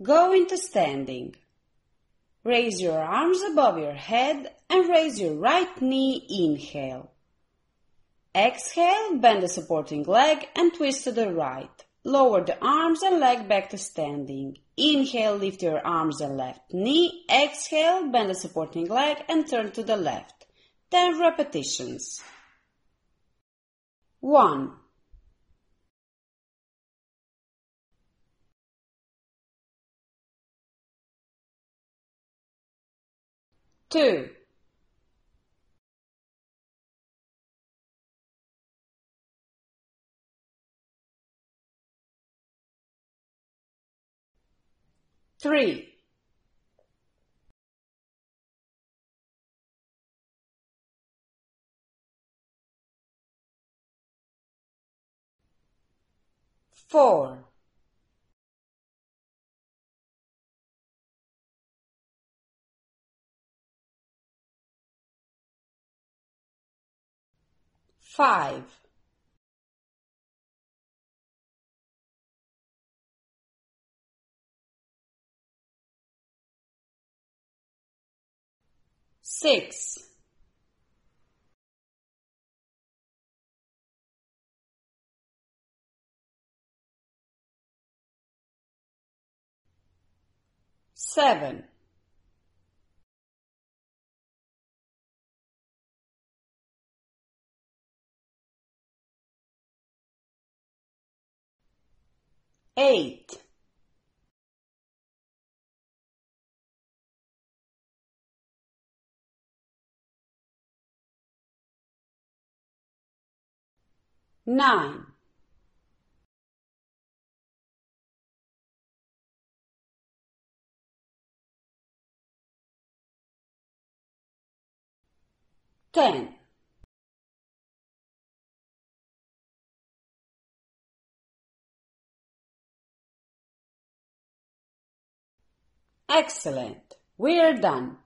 Go into standing. Raise your arms above your head and raise your right knee, inhale. Exhale, bend the supporting leg and twist to the right. Lower the arms and leg back to standing. Inhale, lift your arms and left knee. Exhale, bend the supporting leg and turn to the left. 10 repetitions. 1, 2, 3, 4, 5, 6, 7, 8, 9, 10. Excellent. We are done.